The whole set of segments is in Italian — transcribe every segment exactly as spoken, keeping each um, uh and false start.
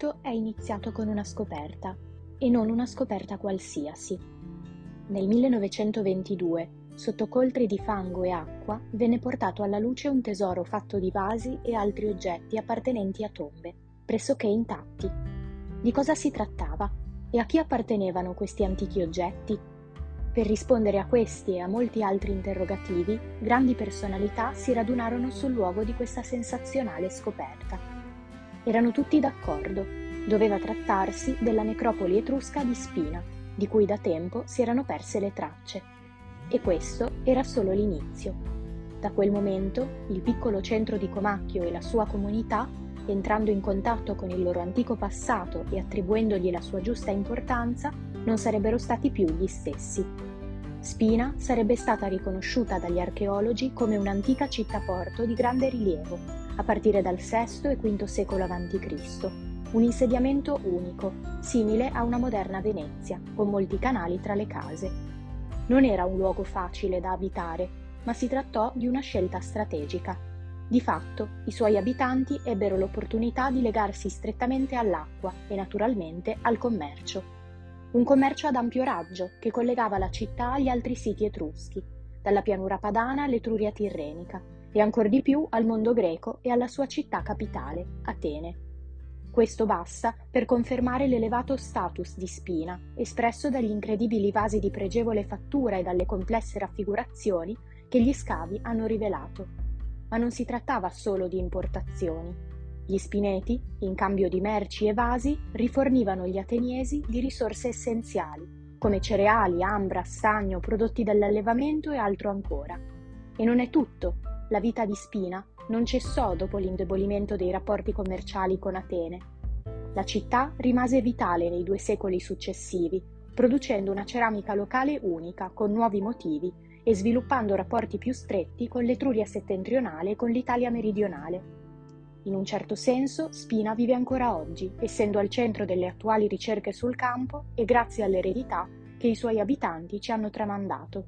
tutto è iniziato con una scoperta, e non una scoperta qualsiasi. Nel millenovecentoventidue, sotto coltri di fango e acqua, venne portato alla luce un tesoro fatto di vasi e altri oggetti appartenenti a tombe, pressoché intatti. Di cosa si trattava e a chi appartenevano questi antichi oggetti? Per rispondere a questi e a molti altri interrogativi, grandi personalità si radunarono sul luogo di questa sensazionale scoperta. Erano tutti d'accordo, doveva trattarsi della necropoli etrusca di Spina, di cui da tempo si erano perse le tracce. E questo era solo l'inizio. Da quel momento, il piccolo centro di Comacchio e la sua comunità, entrando in contatto con il loro antico passato e attribuendogli la sua giusta importanza, non sarebbero stati più gli stessi. Spina sarebbe stata riconosciuta dagli archeologi come un'antica città-porto di grande rilievo, a partire dal sesto e quinto secolo avanti Cristo, un insediamento unico, simile a una moderna Venezia, con molti canali tra le case. Non era un luogo facile da abitare, ma si trattò di una scelta strategica. Di fatto, i suoi abitanti ebbero l'opportunità di legarsi strettamente all'acqua e naturalmente al commercio. Un commercio ad ampio raggio che collegava la città agli altri siti etruschi, dalla pianura padana all'Etruria tirrenica, e ancor di più al mondo greco e alla sua città capitale, Atene. Questo basta per confermare l'elevato status di Spina, espresso dagli incredibili vasi di pregevole fattura e dalle complesse raffigurazioni che gli scavi hanno rivelato. Ma non si trattava solo di importazioni. Gli spineti, in cambio di merci e vasi, rifornivano gli ateniesi di risorse essenziali, come cereali, ambra, stagno, prodotti dall'allevamento e altro ancora. E non è tutto. La vita di Spina non cessò dopo l'indebolimento dei rapporti commerciali con Atene. La città rimase vitale nei due secoli successivi, producendo una ceramica locale unica, con nuovi motivi, e sviluppando rapporti più stretti con l'Etruria settentrionale e con l'Italia meridionale. In un certo senso, Spina vive ancora oggi, essendo al centro delle attuali ricerche sul campo e grazie all'eredità che i suoi abitanti ci hanno tramandato.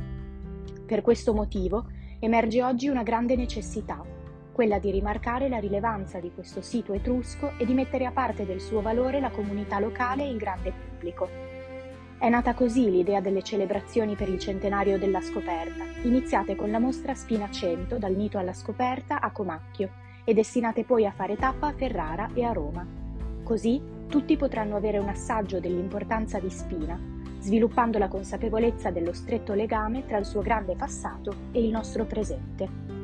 Per questo motivo, emerge oggi una grande necessità, quella di rimarcare la rilevanza di questo sito etrusco e di mettere a parte del suo valore la comunità locale e il grande pubblico. È nata così l'idea delle celebrazioni per il centenario della scoperta, iniziate con la mostra Spina cento dal mito alla scoperta a Comacchio e destinate poi a fare tappa a Ferrara e a Roma. Così tutti potranno avere un assaggio dell'importanza di Spina, sviluppando la consapevolezza dello stretto legame tra il suo grande passato e il nostro presente.